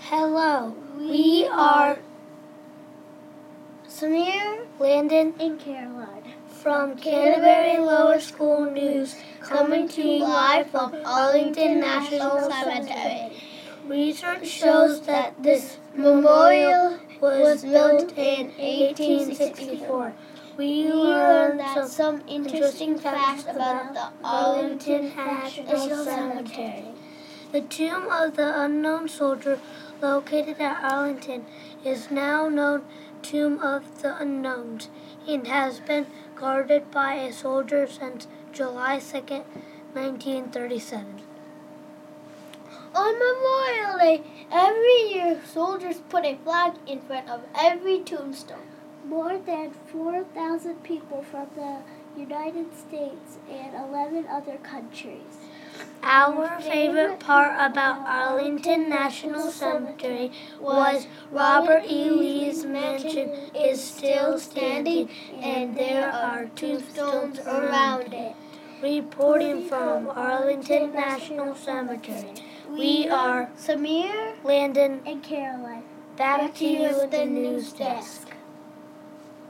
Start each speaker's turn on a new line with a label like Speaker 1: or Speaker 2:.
Speaker 1: Hello, we are
Speaker 2: Samir,
Speaker 1: Landon,
Speaker 2: and Caroline
Speaker 1: from Canterbury Lower School News, coming to you live from Arlington National Cemetery. Research shows that this memorial was built in 1864. We learned some interesting facts about the Arlington National Cemetery. The tomb of the unknown soldier located at Arlington is now known Tomb of the Unknowns and has been guarded by a soldier since July 2nd, 1937.
Speaker 2: On Memorial Day, every year, soldiers put a flag in front of every tombstone.
Speaker 3: More than 4,000 people from the United States and 11 other countries.
Speaker 1: Our favorite part about Arlington National Cemetery was Robert E. Lee's mansion is still standing and there are tombstones around it. Reporting from Arlington National Cemetery, we are
Speaker 2: Samir,
Speaker 1: Landon,
Speaker 3: and Caroline.
Speaker 1: back to you at the news desk.